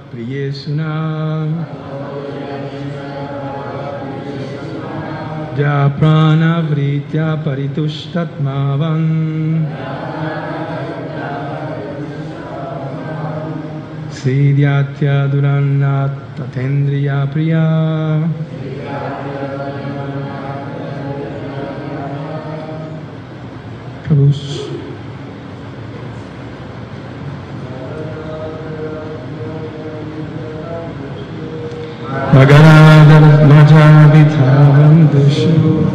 priyesuna ja prana vritya paritushtatmavan siddhyatya durannat tatendriya priya Prabhus. Magaradar Majavithavam Dushu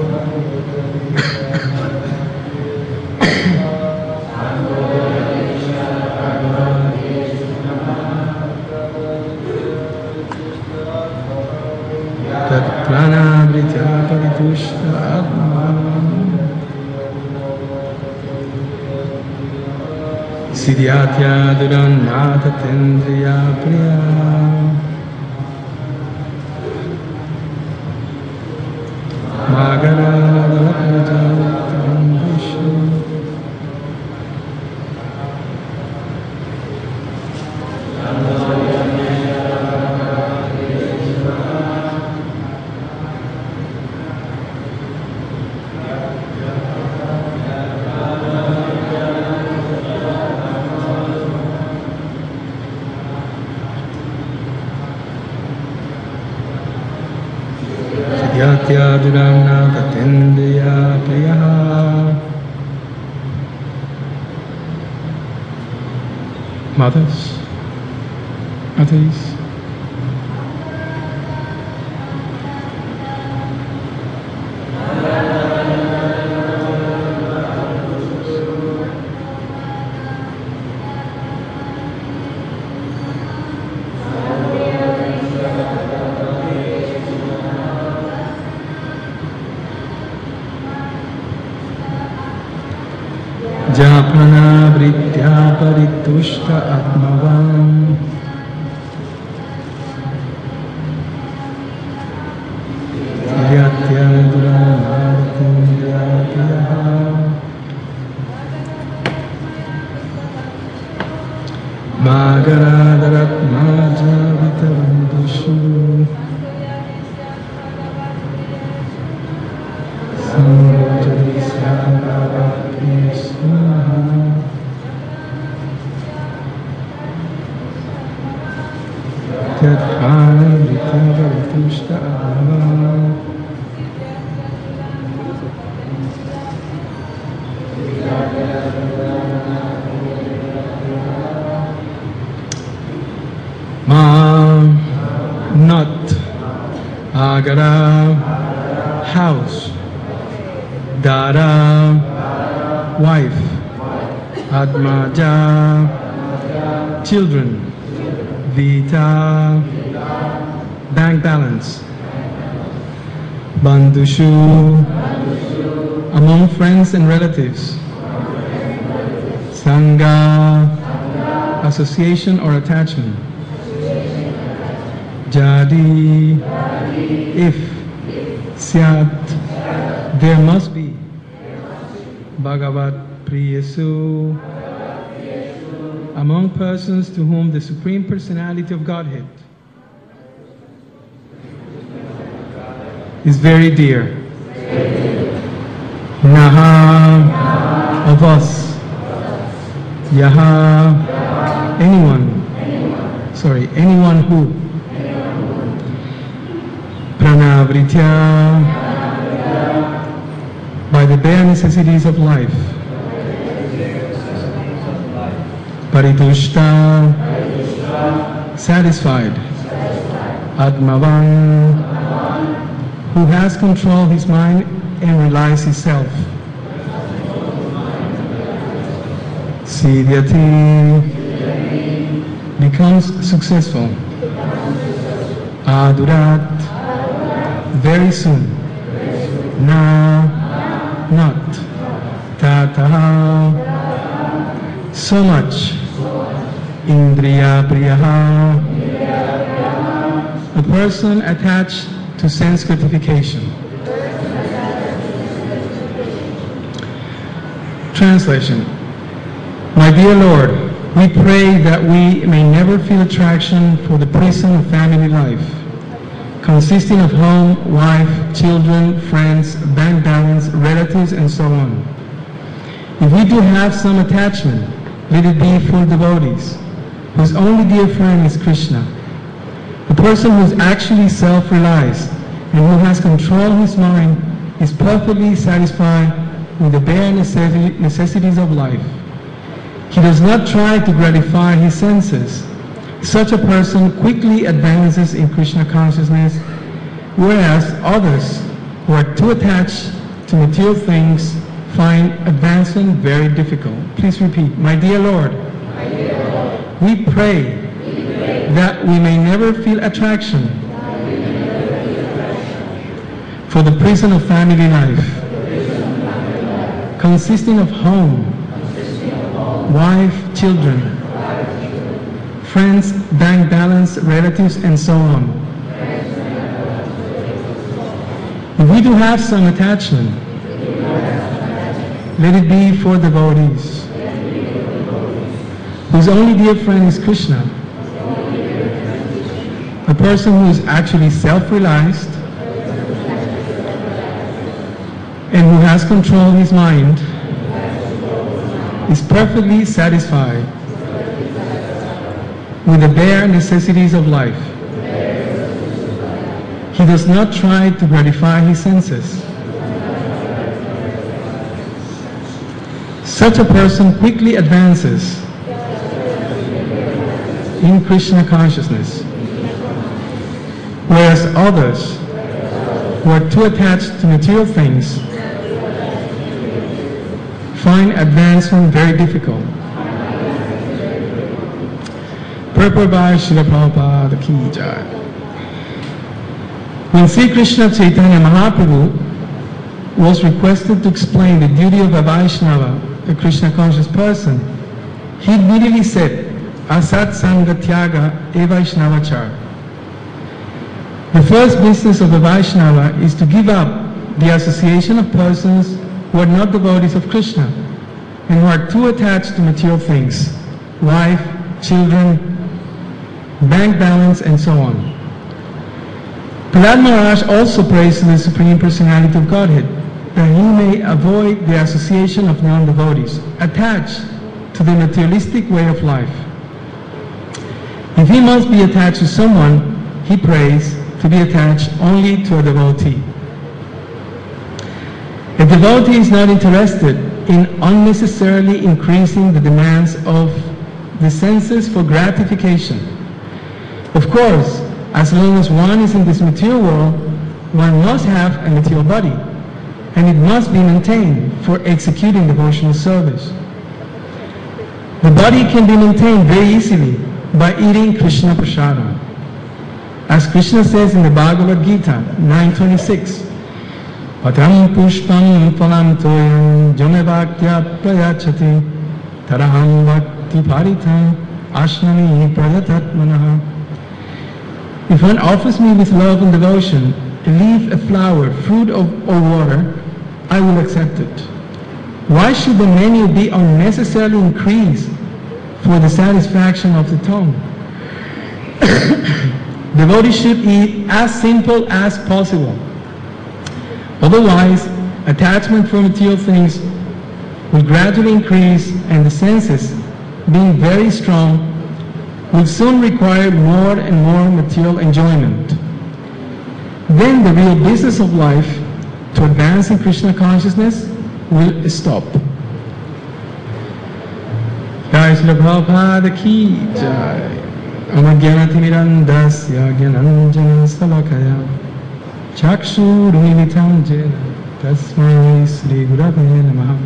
Tat Pranavritya Paritushta Atma Siddhyatya Durannata Tendriya Priya Yatya Durana Tatendriya Priyaha Mothers, Atis, Japana Vritya Paritushta Atmavam Yatya Duranaratindya Priyaha Magaradarat Majavitavandushu Nut Agara house Dara wife Atmaja children Vita bank balance Bandushu among friends and relatives Sangha association or attachment Jadi if Syat there must be Bhagavat Priyasu among persons to whom the Supreme Personality of Godhead is very dear. Naha of us. Yaha anyone who Pranavritya by the bare necessities of life Paritushta satisfied Atmavan who has controlled his mind and realized his self Siddhyati becomes successful Adurat very soon Na not Tataha so much Indriya Priyaha a person attached to sense gratification. Translation. My dear Lord, We pray that we may never feel attraction for the prison of family life, consisting of home, wife, children, friends, bank balance, relatives, and so on. If we do have some attachment, let it be for devotees, whose only dear friend is Krishna. The person who is actually self-realized and who has control of his mind is perfectly satisfied with the bare necessities of life. He does not try to gratify his senses. Such a person quickly advances in Krishna consciousness, whereas others who are too attached to material things find advancement very difficult. Please repeat. My dear Lord, we pray that we may never feel attraction for the prison of family life, consisting of home, wife, children, friends, bank balance, relatives, and so on. If we do have some attachment, let it be for devotees, whose only dear friend is Krishna. A person who is actually self-realized and who has control of his mind is perfectly satisfied with the bare necessities of life. He does not try to gratify his senses. Such a person quickly advances in Krishna consciousness, whereas others who are too attached to material things find advancement very difficult. Purport by Srila Prabhupada Ki Jai. When Sri Krishna Chaitanya Mahaprabhu was requested to explain the duty of a Vaishnava, a Krishna conscious person, he immediately said, Asat Sangha Tyaga E Vaishnavachar. The first business of the Vaishnava is to give up the association of persons who are not devotees of Krishna and who are too attached to material things, wife, children, bank balance, and so on. Prahlad Maharaj also prays to the Supreme Personality of Godhead that he may avoid the association of non-devotees attached to the materialistic way of life. If he must be attached to someone, he prays to be attached only to a devotee. A devotee is not interested in unnecessarily increasing the demands of the senses for gratification. Of course, as long as one is in this material world, one must have a material body, and it must be maintained for executing devotional service. The body can be maintained very easily by eating Krishna Prasadam. As Krishna says in the Bhagavad Gita 9:26, Patram pushpam phalam toyam jame bhaktya prayachati taraham bhakti paritam ashnami prayatatmanaha. If one offers me with love and devotion a leaf, a flower, fruit, or water, I will accept it. Why should the menu be unnecessarily increased for the satisfaction of the tongue? Devotees should eat as simple as possible. Otherwise, attachment for material things will gradually increase, and the senses, being very strong, will soon require more and more material enjoyment. Then the real business of life, to advance in Krishna consciousness, will stop. Jai Srila Prabhupada Ki Jai. Amagyanatimirandasya Gyananjana Salakaya Chakshurumilitam Jena Tasmai Sri Gurave Namaha.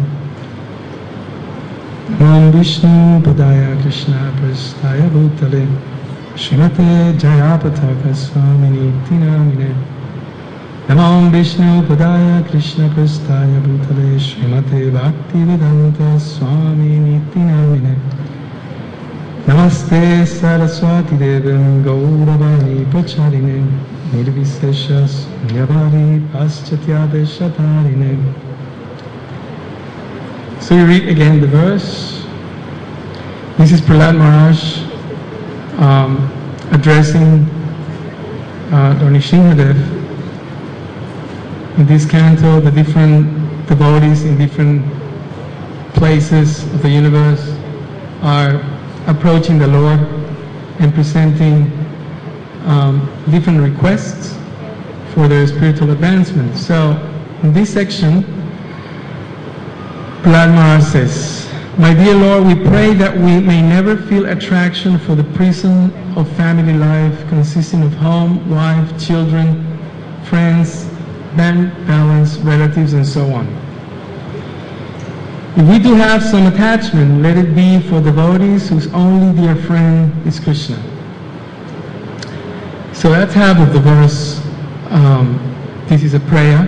Om Vishnu Padaya Krishna Prasthaya Bhutale Srimate Jayapataka Swamini Tinamine. Namo Vishnu Padaya Krishna Prasthaya Bhutale Srimate Bhaktivedanta Swamini Tinamine. Namaste Saraswati Devam Gauravani Pracharine Nirviseshas Nyavari Paschatyadeshatarine. So you read again the verse. This is Prahlad Maharaj addressing Lord Nrsimhadev. In this canto, the different devotees in different places of the universe are approaching the Lord and presenting different requests for their spiritual advancement. So, in this section, Prahlad Maharaj says, "My dear Lord, we pray that we may never feel attraction for the prison of family life consisting of home, wife, children, friends, bank balance, relatives, and so on. If we do have some attachment, let it be for devotees whose only dear friend is Krishna." So that's half of the verse. This is a prayer.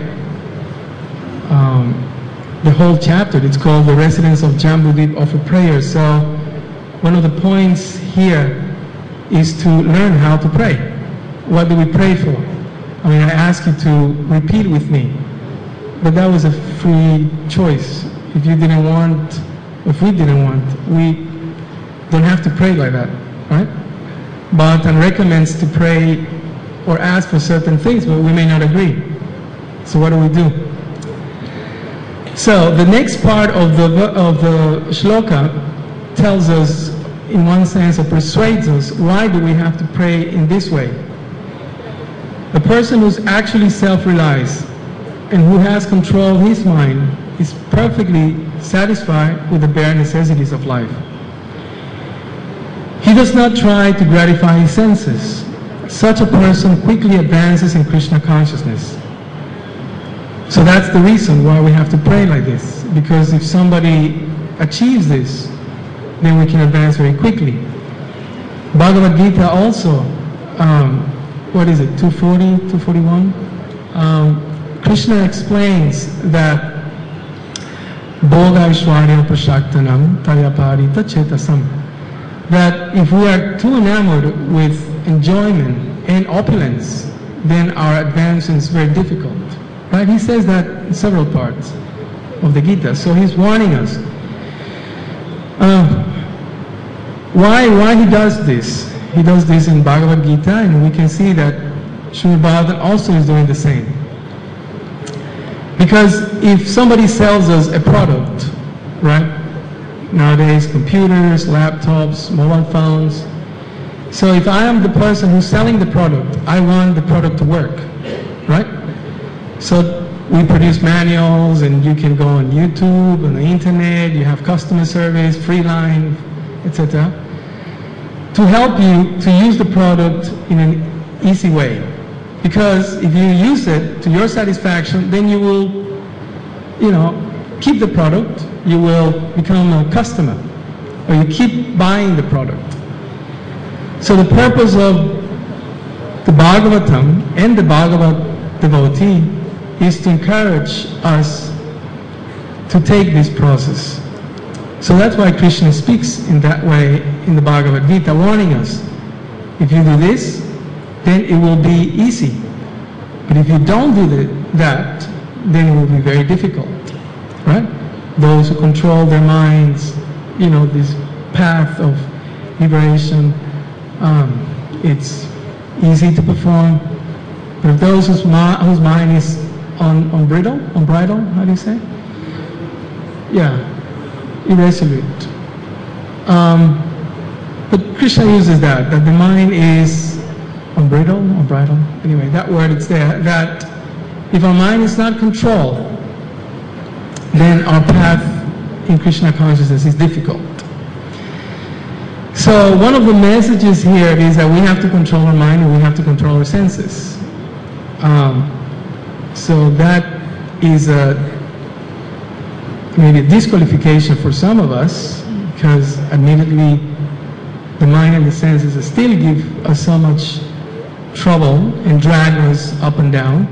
The whole chapter, it's called The Residents of Jambudvip Offer Prayer. So one of the points here is to learn how to pray. What do we pray for? I mean, I ask you to repeat with me, but that was a free choice. If you didn't want, if we didn't want, we don't have to pray like that, right? Bhagavatam recommends to pray or ask for certain things, but we may not agree. So what do? So the next part of the shloka tells us, in one sense, or persuades us, why do we have to pray in this way? The person who's actually self-realized and who has control of his mind is perfectly satisfied with the bare necessities of life. He does not try to gratify his senses. Such a person quickly advances in Krishna consciousness. So that's the reason why we have to pray like this, because if somebody achieves this, then we can advance very quickly. Bhagavad Gita also, what is it, 240, 241? Krishna explains that Bhoga Aishwarya Prashaktanam Tayaparita Chetasam, that if we are too enamored with enjoyment and opulence, then our advance is very difficult. Right? He says that in several parts of the Gita. So he's warning us. Why he does this? He does this in Bhagavad Gita, and we can see that Srimad Bhagavatam also is doing the same. Because if somebody sells us a product, right? Nowadays, computers, laptops, mobile phones. So if I am the person who's selling the product, I want the product to work, right? So we produce manuals, and you can go on YouTube, on the internet, you have customer service, free line, etc. to help you to use the product in an easy way. Because if you use it to your satisfaction, then you will, keep the product, you will become a customer, or you keep buying the product. So the purpose of the Bhagavatam and the Bhagavad devotee is to encourage us to take this process. So that's why Krishna speaks in that way in the Bhagavad Gita, warning us, if you do this, then it will be easy. But if you don't do that, then it will be very difficult, right? Those who control their minds, this path of liberation, it's easy to perform. But those whose mind is on bridle, how do you say? Yeah, irresolute. But Krishna uses that the mind is on bridle. Anyway, that word is there, that if our mind is not controlled, then our path in Krishna consciousness is difficult. So one of the messages here is that we have to control our mind and we have to control our senses. So that is maybe a disqualification for some of us, because admittedly the mind and the senses still give us so much trouble and drag us up and down.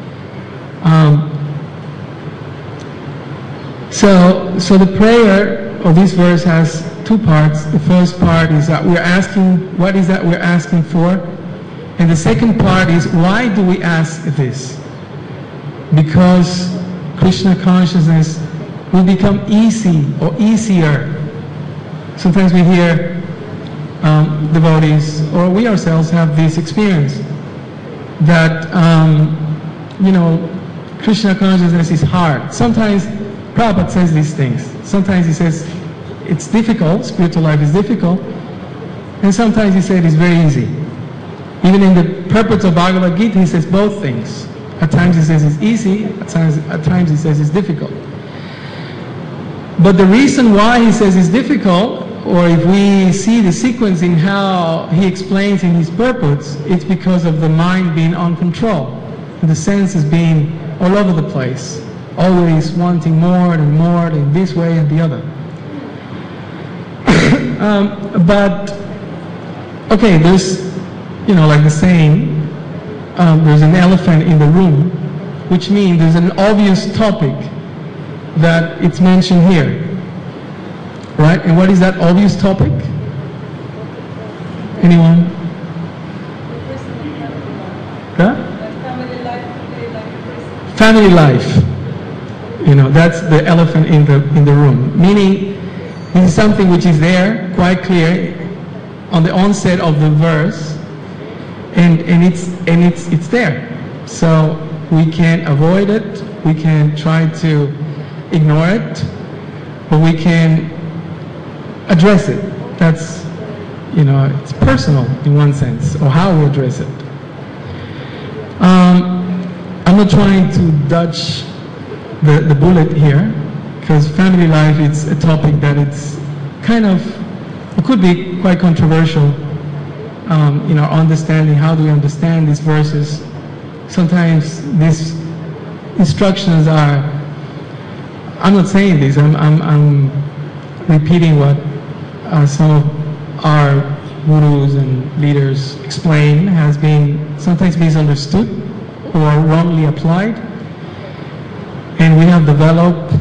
So the prayer of this verse has two parts. The first part is that we're asking, what is that we're asking for? And the second part is, why do we ask this? Because Krishna consciousness will become easy or easier. Sometimes we hear devotees, or we ourselves have this experience that, you know, Krishna consciousness is hard. Sometimes Prabhupada says these things. Sometimes he says it's difficult, spiritual life is difficult, and sometimes he said it's very easy. Even in the purport of Bhagavad Gita, he says both things. At times he says it's easy, at times he says it's difficult. But the reason why he says it's difficult, or if we see the sequence in how he explains in his purports, it's because of the mind being uncontrolled, the senses being all over the place, always wanting more and more in this way and the other. But, okay, there's, you know, like the saying, there's an elephant in the room, which means there's an obvious topic that it's mentioned here. Right? And what is that obvious topic? Anyone? Huh? Family life. You know, that's the elephant in the room. Meaning, this is something which is there, quite clear, on the onset of the verse, and it's there. So we can't avoid it. We can try to ignore it, but we can address it. That's, you know, it's personal in one sense, or how we address it. I'm not trying to dodge the bullet here, because family life, it's a topic that it's kind of, it could be quite controversial in our understanding. How do we understand these verses? Sometimes these instructions are, I'm not saying this, I'm repeating what some of our gurus and leaders explain, has been sometimes misunderstood or wrongly applied. And we have developed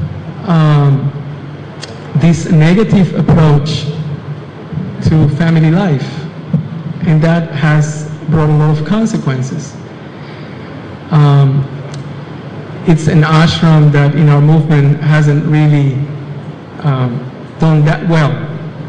this negative approach to family life, and that has brought a lot of consequences. It's an ashram that in our movement hasn't really done that well.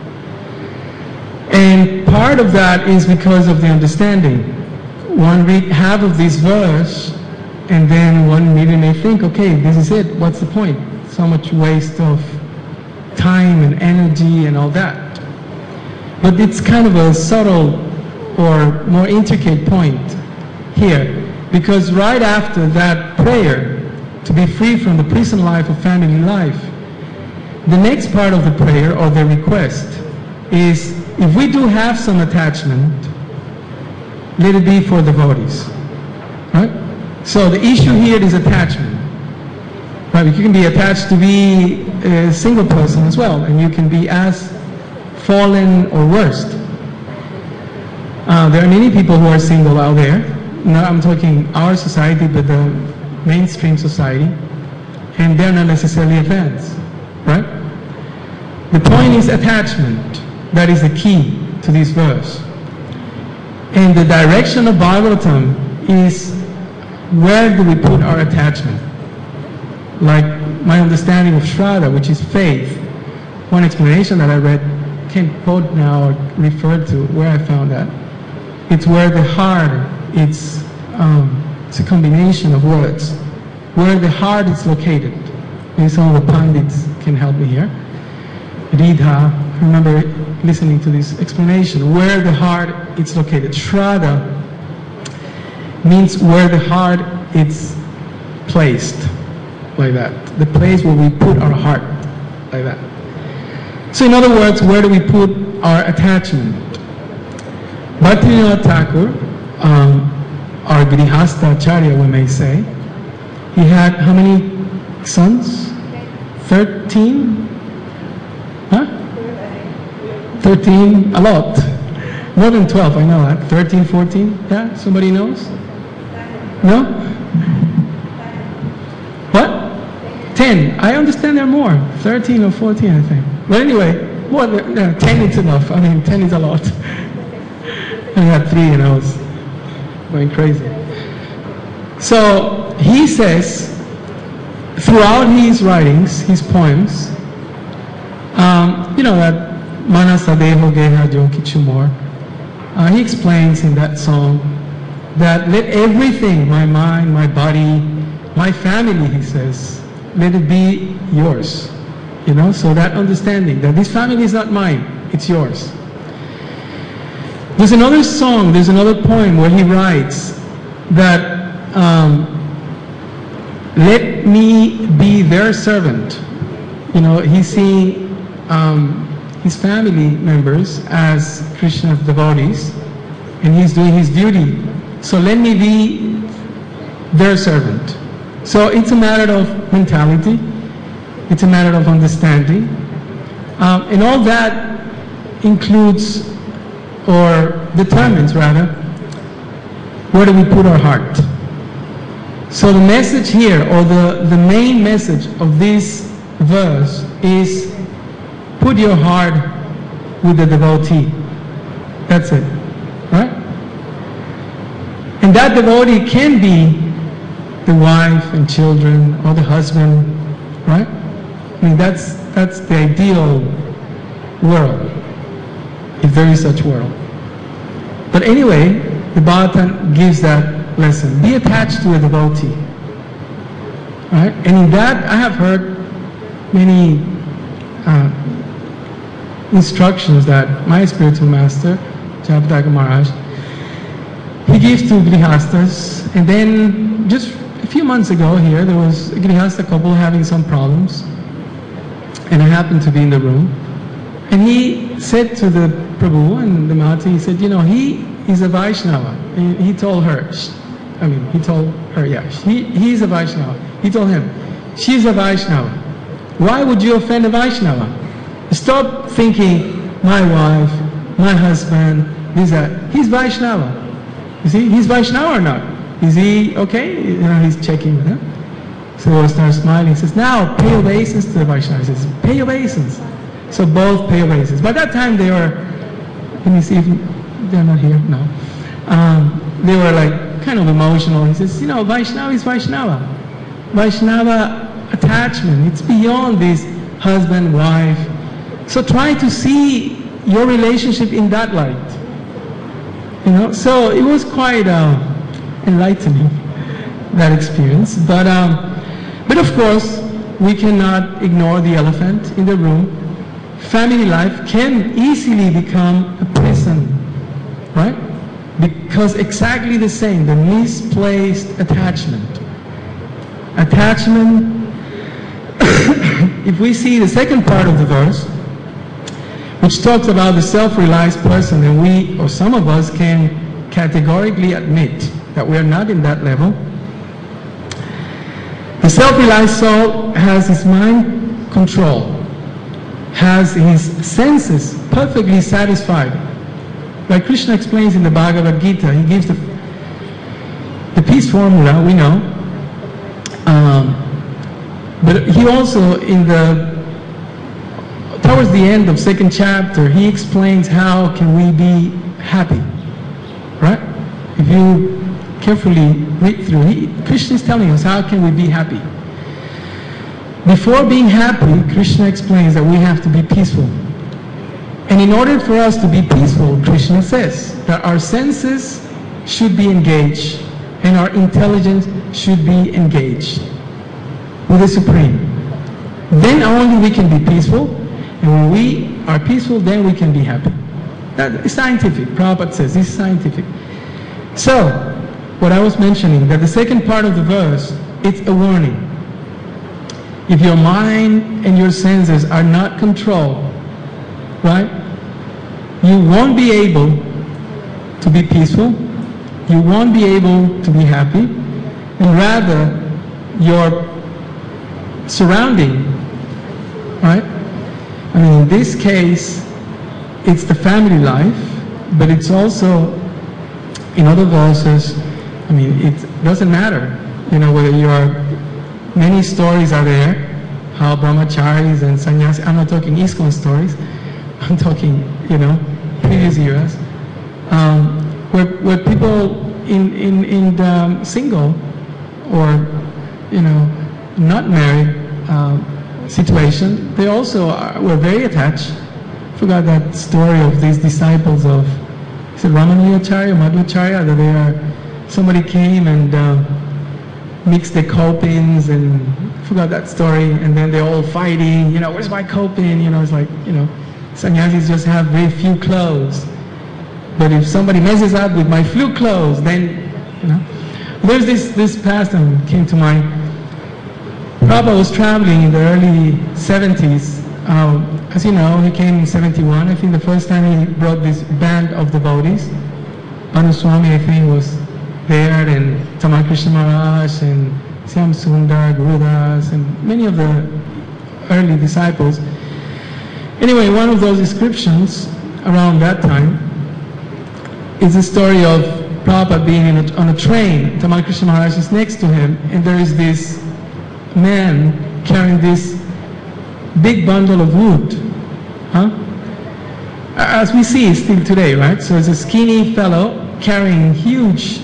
And part of that is because of the understanding. One read half of this verse, and then one immediately may think, okay, this is it, what's the point? So much waste of time and energy and all that. But it's kind of a subtle or more intricate point here, because right after that prayer, to be free from the prison life of family life, the next part of the prayer or the request is, if we do have some attachment, let it be for devotees. Right? So the issue here is attachment. Right? You can be attached to be a single person as well, and you can be as fallen or worse. There are many people who are single out there. Now I'm talking our society, but the mainstream society, and they're not necessarily advanced. Right? The point is attachment. That is the key to this verse. And the direction of Bhagavatam is, where do we put our attachment? Like my understanding of Shraddha, which is faith. One explanation that I read, can't quote now or refer to where I found that. It's where the heart, it's a combination of words. Where the heart is located. Maybe some of the Pandits can help me here. Ridha, I remember listening to this explanation, where the heart is located. Shraddha means where the heart is placed, like that. The place where we put our heart, like that. So in other words, where do we put our attachment? Bhaktivinoda Thakur, our Grihastha Acharya, we may say, he had how many sons? 13? Huh? 13, a lot. More than 12, I know that. 13, 14? Yeah, somebody knows? No? What? 10. I understand there are more. 13 or 14, I think. But anyway, more than 10 is enough. I mean, 10 is a lot. I had 3 and I was going crazy. So he says, throughout his writings, his poems, you know that Manasadeho Geha Jokichumor. He explains in that song that let everything, my mind, my body, my family, he says, let it be yours. You know, so that understanding that this family is not mine, it's yours. There's another song, there's another poem where he writes that let me be their servant. You know, he's seeing his family members as Krishna's devotees, and he's doing his duty. So let me be their servant. So it's a matter of mentality, it's a matter of understanding, and all that includes, or determines rather, where do we put our heart. So the message here, or the main message of this verse is put your heart with the devotee. That's it, right? And that devotee can be the wife and children, or the husband, right? I mean, that's the ideal world, if there is such world. But anyway, the Bhagavatam gives that lesson. Be attached to a devotee, right? And in that, I have heard many instructions that my spiritual master, Jayapataka Maharaj, he gives to grihastas. And then just a few months ago here, there was a grihasta couple having some problems, and I happened to be in the room. And he said to the Prabhu and the Mata, he said, you know, he is a Vaishnava. And he told her, he's a Vaishnava. He told him, she's a Vaishnava. Why would you offend a Vaishnava? Stop thinking, my wife, my husband, this, that. He's Vaishnava. You see, he's Vaishnava or not? Is he okay? You know, he's checking with him. So he starts smiling. He says, now pay obeisance to the Vaishnava. He says, pay obeisance. So both pay obeisance. By that time they were, let me see if they're not here. No. They were like kind of emotional. He says, you know, Vaishnava is Vaishnava. Vaishnava attachment, it's beyond this husband, wife. So try to see your relationship in that light. You know, so it was quite enlightening, that experience. But of course, we cannot ignore the elephant in the room. Family life can easily become a prison, right? Because exactly the same, the misplaced attachment. Attachment, if we see the second part of the verse, which talks about the self-realized person, and we, or some of us, can categorically admit that we are not in that level. The self-realized soul has his mind controlled, has his senses perfectly satisfied. Like Krishna explains in the Bhagavad Gita, he gives the peace formula, we know. But he also, towards the end of second chapter, he explains how can we be happy, right? If you carefully read through, Krishna is telling us how can we be happy. Before being happy, Krishna explains that we have to be peaceful. And in order for us to be peaceful, Krishna says that our senses should be engaged and our intelligence should be engaged with the Supreme. Then only we can be peaceful, and when we are peaceful, then we can be happy. That is scientific. Prabhupada says this is scientific. So, what I was mentioning, that the second part of the verse, it's a warning. If your mind and your senses are not controlled, right, you won't be able to be peaceful, you won't be able to be happy, and rather your surrounding, right? I mean, in this case, it's the family life, but it's also, in other verses, I mean, it doesn't matter, you know, whether you are, many stories are there, how brahmacharis and sannyasi, I'm not talking ISKCON stories, I'm talking, you know, previous eras, where people in the single or, you know, not married situation, they also were very attached forgot that story of these disciples of, is it Ramanujacharya or Madhvacharya, that they are, somebody came and mixed the copings, and forgot that story, and then they're all fighting, where's my coping, it's like, sannyasis just have very few clothes. But if somebody messes up with my few clothes, then, There's this pastime came to mind. Prabhupada was traveling in the early 70s. As you know, he came in 71. I think the first time he brought this band of devotees. Anuswami, I think, was there, and Tamal Krishna Maharaj, and Syam Sundar, Gurudas, and many of the early disciples. Anyway, one of those descriptions around that time is the story of Prabhupada being on a train. Tamal Krishna Maharaj is next to him, and there is this man carrying this big bundle of wood. As we see still today, right? So it's a skinny fellow carrying huge,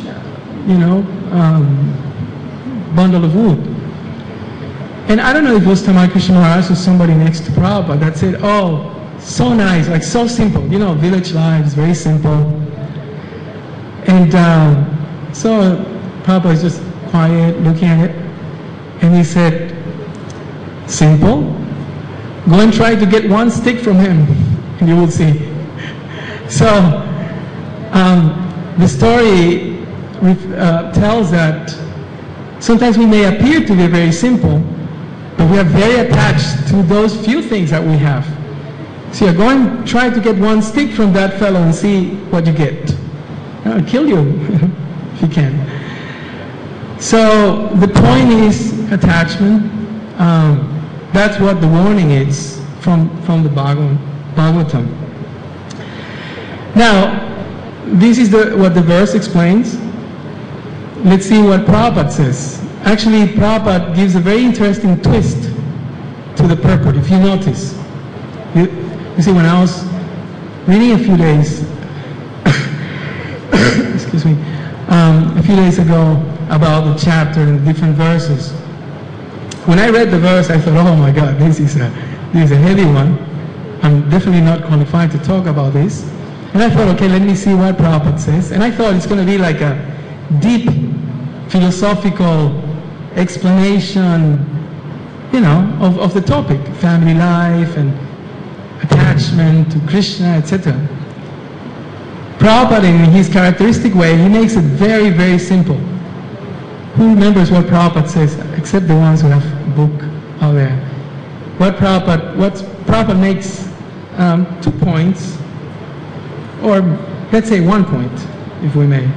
bundle of wood. And I don't know if it was Tamal Krishna Maharaj or somebody next to Prabhupada that said, oh, so nice, like so simple. Village life is very simple. And so Prabhupada is just quiet, looking at it. And he said, simple? Go and try to get one stick from him, and you will see. So the story tells that sometimes we may appear to be very simple, but we are very attached to those few things that we have. So go and try to get one stick from that fellow and see what you get. I'll kill you if you can. So the point is attachment. That's what the warning is from the Bhagavatam. Now, this is what the verse explains. Let's see what Prabhupada says. Actually, Prabhupada gives a very interesting twist to the purport, if you notice. You see, when I was reading a few days, excuse me, a few days ago about the chapter and the different verses, when I read the verse, I thought, oh my God, this is a heavy one. I'm definitely not qualified to talk about this. And I thought, okay, let me see what Prabhupada says. And I thought it's going to be like a deep philosophical explanation, of the topic, family life and attachment to Krishna, etc. Prabhupada, in his characteristic way, he makes it very, very simple. Who remembers what Prabhupada says, except the ones who have a book out there? What Prabhupada makes 2 points, or let's say 1 point, if we may.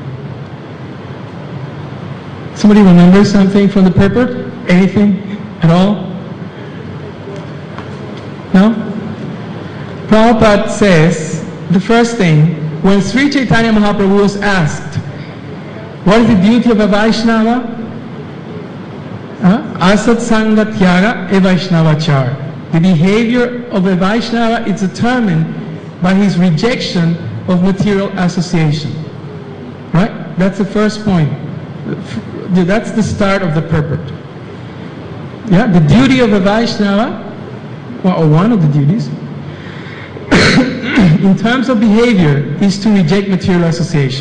Somebody remember something from the purport? Anything at all? No? Prabhupada says, the first thing, when Sri Chaitanya Mahaprabhu was asked, what is the duty of a Vaishnava? Asat Sangha Tyaga e Vaishnavachar. The behavior of a Vaishnava is determined by his rejection of material association. Right? That's the first point. That's the start of the purport. Yeah, the duty of a Vaishnava, or one of the duties, in terms of behavior, is to reject material association.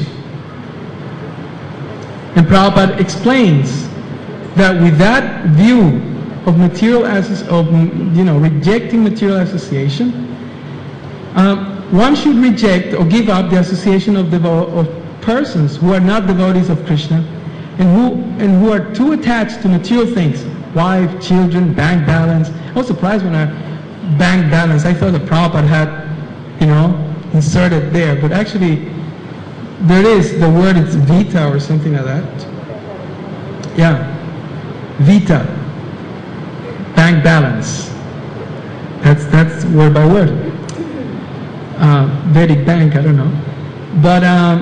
And Prabhupada explains that with that view of rejecting material association, one should reject or give up the association of persons who are not devotees of Krishna and who are too attached to material things, wife, children, bank balance. I was surprised when I bank balance. I thought the Prabhupada had, inserted there, but actually there is, the word is vita or something like that. Yeah, vita, bank balance. That's word by word. Vedic bank, I don't know. But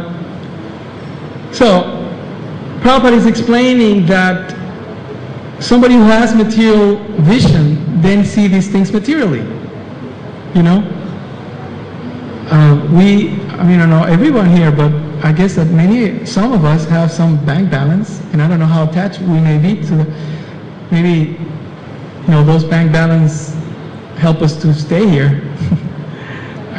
so Prabhupada is explaining that somebody who has material vision then see these things materially. I don't know everyone here, but I guess that some of us have some bank balance, and I don't know how attached we may be to maybe, those bank balance help us to stay here.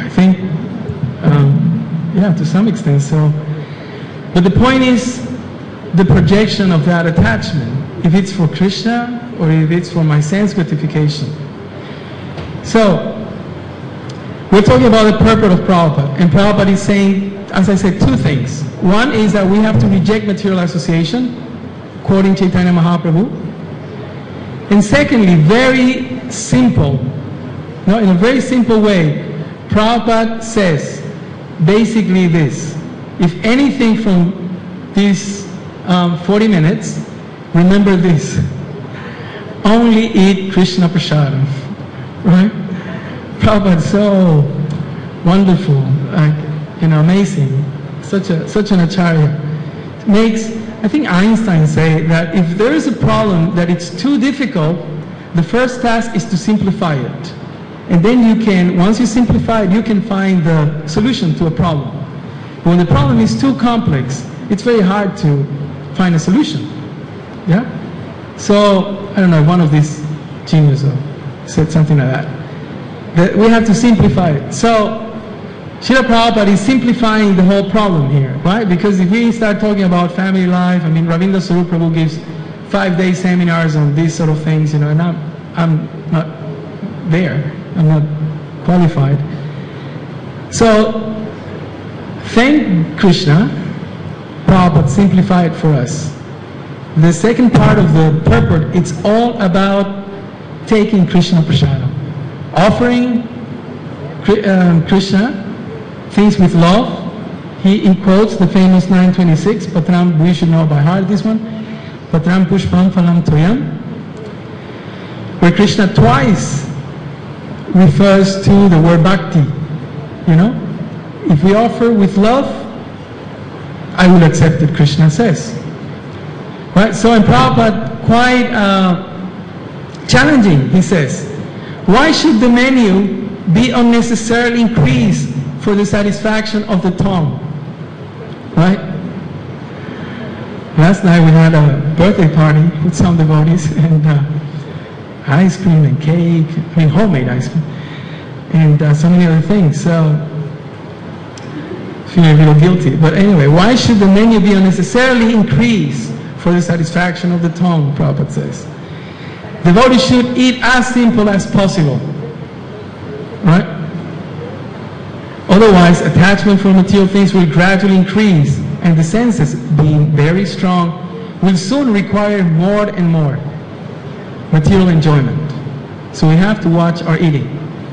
I think, yeah, to some extent. So, but the point is the projection of that attachment, if it's for Krishna or if it's for my sense gratification. So, we're talking about the purport of Prabhupada, and Prabhupada is saying, as I said, two things. One is that we have to reject material association, quoting Chaitanya Mahaprabhu. And secondly, very simple, no, in a very simple way, Prabhupada says basically this: if anything from these 40 minutes, remember this: only eat Krishna Prasadam, right? Prabhupada, so wonderful, amazing, such an acharya. Makes, I think Einstein said that if there is a problem that it's too difficult, the first task is to simplify it. And then you can, once you simplify it, you can find the solution to a problem. But when the problem is too complex, it's very hard to find a solution. Yeah? So, I don't know, one of these geniuses said something like that. That we have to simplify it. So, Srila Prabhupada is simplifying the whole problem here, right? Because if we start talking about family life, I mean, Ravindra Swarup Prabhu gives 5-day seminars on these sort of things, and I'm not there. I'm not qualified. So, thank Krishna, Prabhupada simplified for us. The second part of the purport, it's all about taking Krishna Prasadam, offering Krishna things with love. He quotes the famous 926, Patram, we should know by heart this one, Patram Pushpam Phalam Toyam, where Krishna twice refers to the word bhakti. If we offer with love, I will accept it, Krishna says. Right? So in Prabhupada, quite challenging, he says, why should the menu be unnecessarily increased for the satisfaction of the tongue? Right? Last night we had a birthday party with some devotees, and ice cream and cake, homemade ice cream, and so many other things. So, feeling a little guilty. But anyway, why should the menu be unnecessarily increased for the satisfaction of the tongue, Prabhupada says. Devotees should eat as simple as possible. Right? Otherwise, attachment for material things will gradually increase, and the senses, being very strong, will soon require more and more material enjoyment. So we have to watch our eating.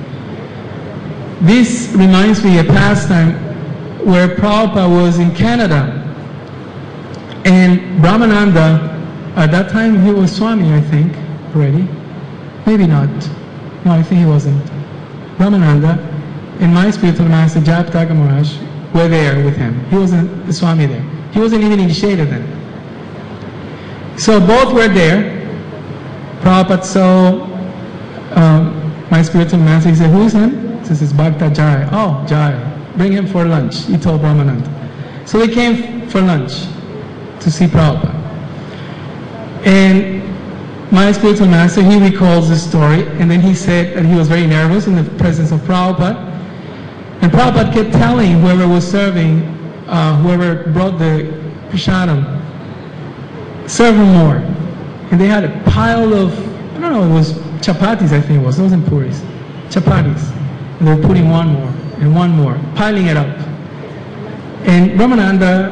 This reminds me of a pastime where Prabhupada was in Canada, and Brahmananda, at that time he was Swami, I think, already. Maybe not. No, I think he wasn't. Brahmananda and my spiritual master, Jayapataka Maharaj, were there with him. He wasn't the Swami there. He wasn't even initiated then. So both were there. Prabhupada saw my spiritual master. He said, "Who is him?" He says, "It's Bhakta Jai." "Oh, Jai. Bring him for lunch," he told Brahmananda. So they came for lunch to see Prabhupada. And my spiritual master, he recalls the story, and then he said that he was very nervous in the presence of Prabhupada. And Prabhupada kept telling whoever was serving, whoever brought the prasadam, serve him more. And they had a pile of, I don't know, it was chapatis, I think it was. It wasn't puris. Chapatis. And they were putting one more and one more, piling it up. And Brahmananda,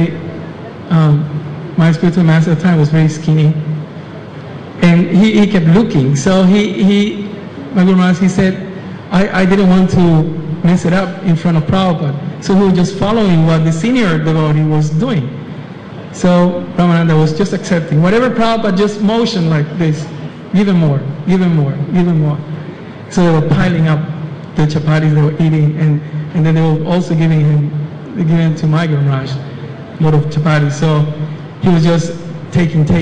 my spiritual master at the time, was very skinny. And he kept looking. So my Guru Maharaj, he said, I didn't want to mess it up in front of Prabhupada. So he was just following what the senior devotee was doing. So Brahmananda was just accepting. Whatever Prabhupada just motioned like this, give him more, give him more, give him more. So they were piling up the chapatis they were eating, and then they were also giving to my Guru Maharaj a lot of chapatis. So he was just taking, a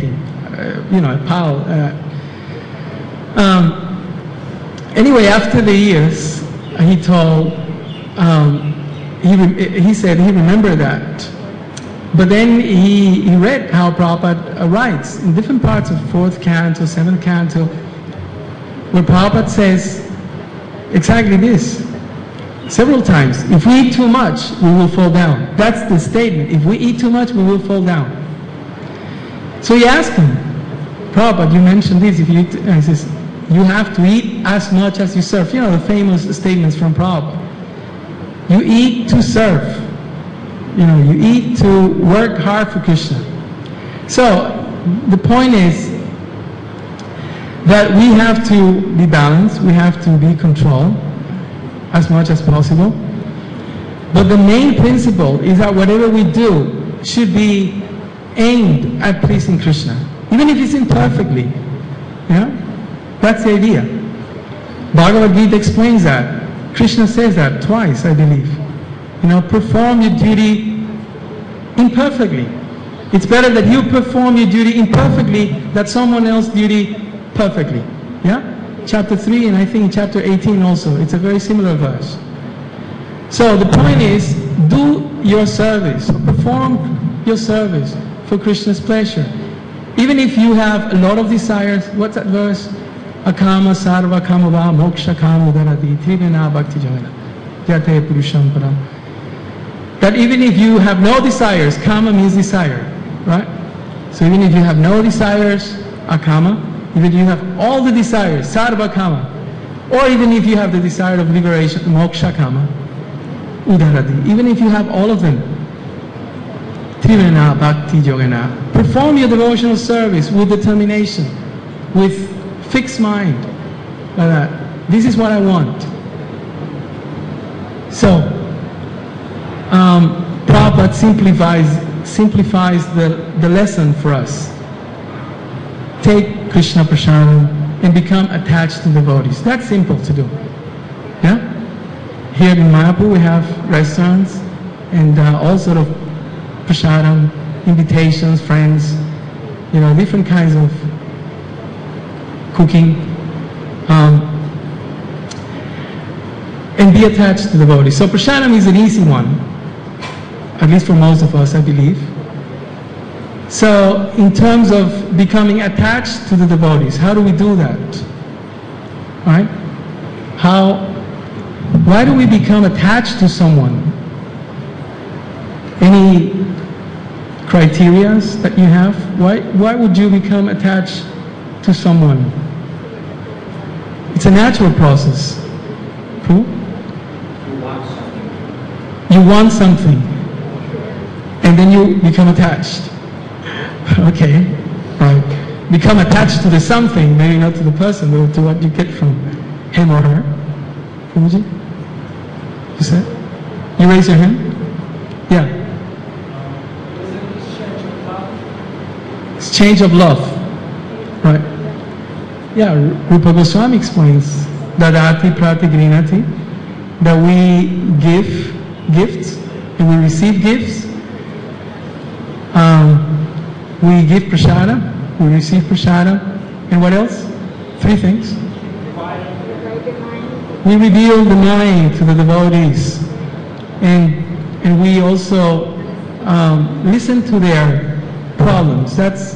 pile. Anyway, after the years, he told, he said he remembered that. But then he read how Prabhupada writes in different parts of 4th canto, 7th canto, where Prabhupada says exactly this. several times. If we eat too much, we will fall down. That's the statement. If we eat too much, we will fall down. So he asked him, Prabhupada, you mentioned this. If you eat, and he says, you have to eat as much as you serve. You know the famous statements from Prabhupada. You eat to serve. You know, you eat to work hard for Krishna. So the point is that we have to be balanced. We have to be controlled as much as possible. But the main principle is that whatever we do should be aimed at pleasing Krishna, even if it's imperfectly. You know? That's the idea. Bhagavad Gita explains that. Krishna says that twice, I believe. You know, perform your duty imperfectly. It's better that you perform your duty imperfectly than someone else's duty perfectly. Yeah? Chapter 3 and I think chapter 18 also. It's a very similar verse. So the point is, do your service, perform your service for Krishna's pleasure. Even if you have a lot of desires, what's that verse? Akama sarva kamava moksha kamudarati trivena bhakti jogana jate purusham param. That even if you have no desires, kama means desire, right? So even if you have no desires, akama, even if you have all the desires, sarva kama, or even if you have the desire of liberation, moksha kama, udarati, even if you have all of them, trivena bhakti yogana, perform your devotional service with determination, with fixed mind, like that. This is what I want. So, Prabhupada simplifies the lesson for us. Take Krishna Prasadam and become attached to devotees. That's simple to do. Yeah? Here in Mayapur we have restaurants and all sort of prasadam, invitations, friends, you know, different kinds of cooking, and be attached to the devotees. So prasadam is an easy one, at least for most of us, I believe. So in terms of becoming attached to the devotees, how do we do that? Right? Why do we become attached to someone? Any criterias that you have? Why would you become attached to someone? It's a natural process. Who? You want something. And then you become attached. Okay. Right. Become attached to the something, maybe not to the person, but to what you get from him or her. Fuji? You said? You raise your hand? Yeah. Exchange of love. Right. Yeah, Rupa Goswami explains Dadati Prati Grinati, that we give gifts and we receive gifts. We give prasada, we receive prasada, and what else? 3 things. We reveal the mind to the devotees, and we also listen to their problems. That's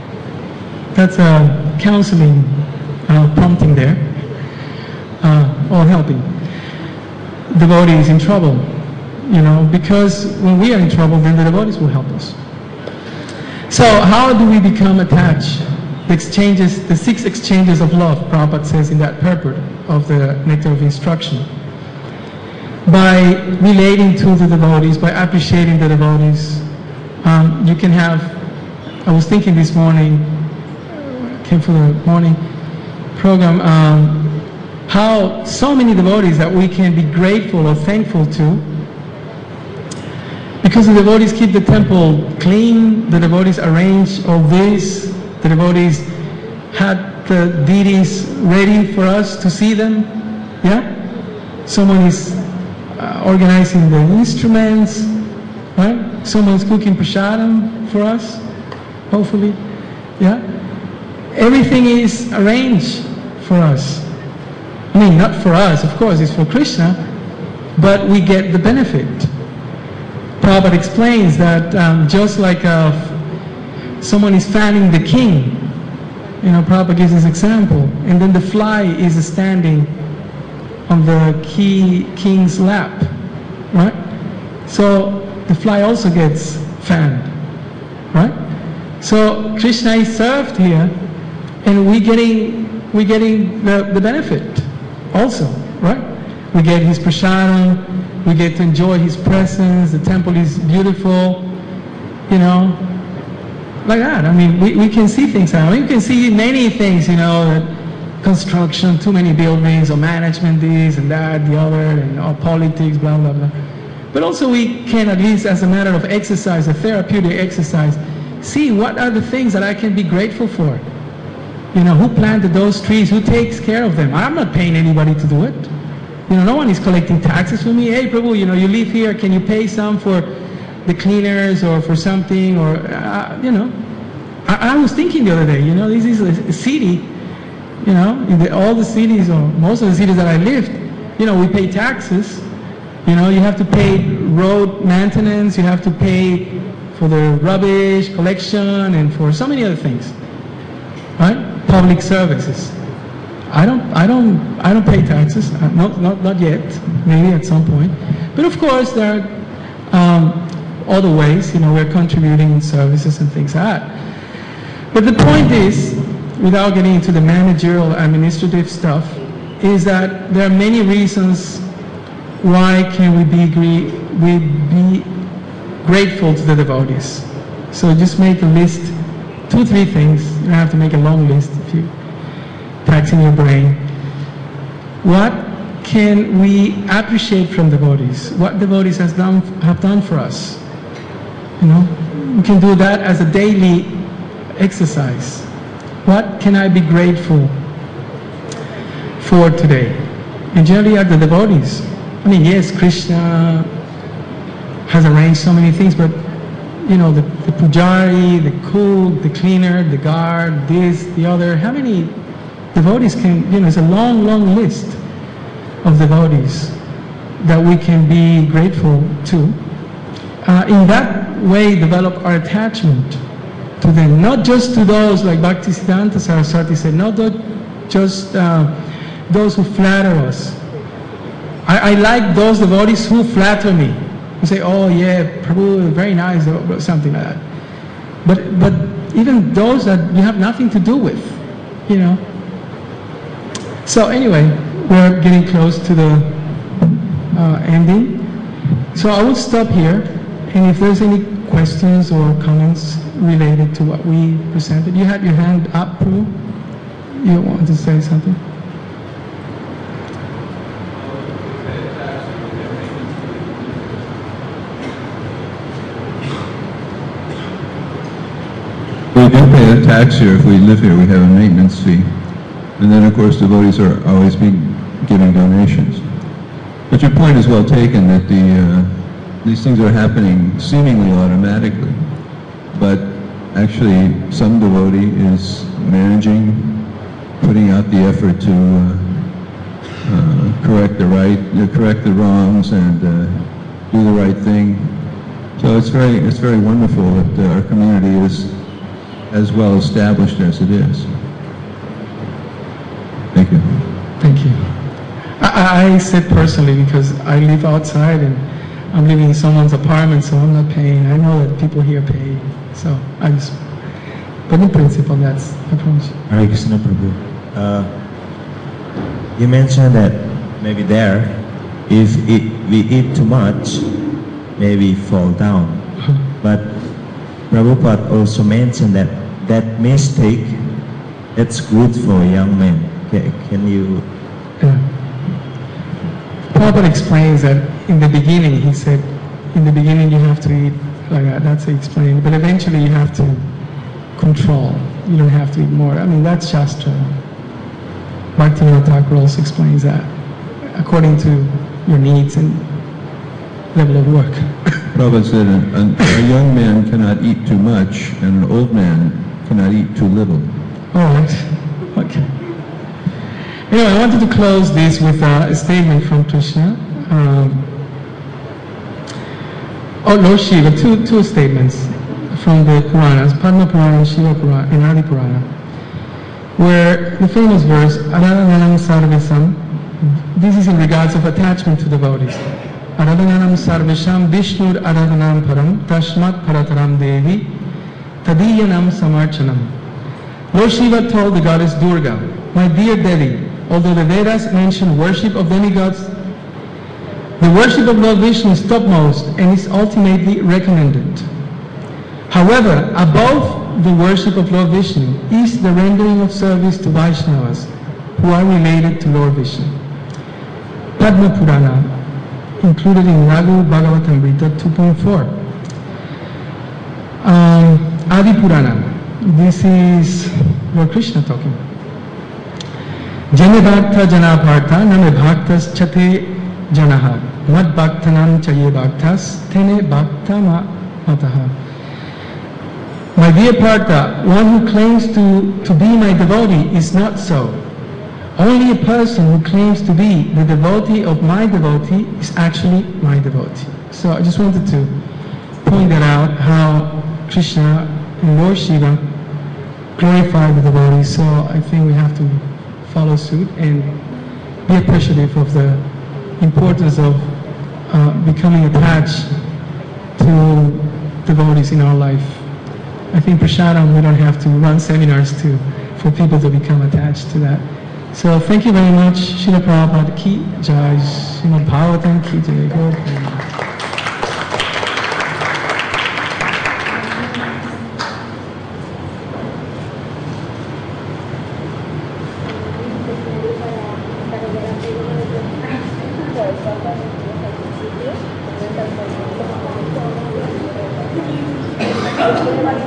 a counseling prompting there, or helping devotees in trouble, you know, because when we are in trouble, then the devotees will help us. So how do we become attached? The 6 exchanges of love, Prabhupada says in that purport of the Nectar of Instruction. By relating to the devotees, by appreciating the devotees, you can have, I was thinking this morning, came for the morning program, how so many devotees that we can be grateful or thankful to, because the devotees keep the temple clean, the devotees arrange all this, the devotees had the deities ready for us to see them, yeah? Someone is organizing the instruments, right? Someone's cooking prasadam for us, hopefully, yeah? Everything is arranged for us. I mean, not for us, of course, it's for Krishna, but we get the benefit. Prabhupada explains that just like someone is fanning the king, you know, Prabhupada gives this example, and then the fly is standing on the king's lap, right? So the fly also gets fanned, right? So Krishna is served here, and we're getting the benefit also, right? We get his prasadam, we get to enjoy his presence, the temple is beautiful, you know, like that. I mean, we can see things now. We can see many things, you know, that construction, too many buildings, or management, this and that, the other, and all politics, blah, blah, blah. But also we can, at least as a matter of exercise, a therapeutic exercise, see what are the things that I can be grateful for. You know, who planted those trees? Who takes care of them? I'm not paying anybody to do it. You know, no one is collecting taxes for me. Hey, Prabhu, you know, you live here. Can you pay some for the cleaners or for something? Or, you know, I was thinking the other day, you know, this is a city, you know, in all the cities, or most of the cities that I lived, you know, we pay taxes. You know, you have to pay road maintenance. You have to pay for the rubbish collection and for so many other things, right? Public services. I don't pay taxes. Not yet. Maybe at some point. But of course, there are other ways. You know, we're contributing in services and things like that. But the point is, without getting into the managerial, administrative stuff, is that there are many reasons why can we be grateful to the devotees. So just make a list, 2-3 things. You don't have to make a long list if you taxing your brain. What can we appreciate from devotees? What devotees have done for us? You know, we can do that as a daily exercise. What can I be grateful for today? And generally are the devotees. I mean, yes, Krishna has arranged so many things, but you know, the pujari, the cook, the cleaner, the guard, this, the other, how many devotees can, you know, it's a long, long list of devotees that we can be grateful to. In that way, develop our attachment to them, not just to those, like Bhaktisiddhanta Saraswati said, not just those who flatter us. I like those devotees who flatter me, who say, oh yeah, Prabhu, very nice, or something like that. But even those that you have nothing to do with, you know. So anyway, we're getting close to the ending. So I will stop here, and if there's any questions or comments related to what we presented. You had your hand up, Prabhu? You want to say something? We do pay a tax here. If we live here, we have a maintenance fee. And then, of course, devotees are always giving donations. But your point is well taken that these things are happening seemingly automatically. But actually, some devotee is managing, putting out the effort to correct the wrongs, and do the right thing. So it's very wonderful that our community is as well established as it is. Thank you. Thank you. I said personally because I live outside and I'm living in someone's apartment, so I'm not paying. I know that people here pay, so I just. But in principle, that's the approach. Hare Krishna, Prabhu. You mentioned that maybe there, if we eat too much, maybe fall down. But Prabhupada also mentioned that mistake, it's good for young men. Can you? Prabhupada explains that in the beginning, he said, in the beginning you have to eat like that. That's explained. But eventually you have to control. You don't have to eat more. I mean, that's Shastra. Bhaktivinoda Thakur also explains that according to your needs and level of work. Prabhupada said a young man cannot eat too much, and an old man cannot eat too little. All right. Okay. Anyway, I wanted to close this with a statement from Krishna. Lord Shiva, two statements from the Puranas, Padma Purana and Shiva Purana and Adi Purana, where the famous verse, Arananam Sarvesam This is in regards of attachment to devotees. Aradhananam sarvesham vishnur aradhanam param tashmat parataram devi tadiyanam samarchanam. Lord Shiva told the goddess Durga, "My dear Devi, although the Vedas mention worship of demigods, the worship of Lord Vishnu is topmost and is ultimately recommended. However, above the worship of Lord Vishnu is the rendering of service to Vaishnavas who are related to Lord Vishnu." Padma Purana, included in Raghu Bhagavatamrita 2.4. Adi Purana, this is Lord Krishna talking. Jane Bhakta Jana Bharta Name Bhaktas Chate Janaha Mad Bhaktanam Chaye Bhaktas Tene Bhakta Mataha. My dear Partha, one who claims to be my devotee is not so. Only a person who claims to be the devotee of my devotee is actually my devotee. So I just wanted to point that out, how Krishna and Lord Shiva glorify the devotees. So I think we have to follow suit and be appreciative of the importance of becoming attached to devotees in our life. I think prasadam, we don't have to run seminars for people to become attached to that. So thank you very much. Srila Prabhupada ki jai, Srimad Bhagavatam ki jai. Gaur Premanand. Gracias.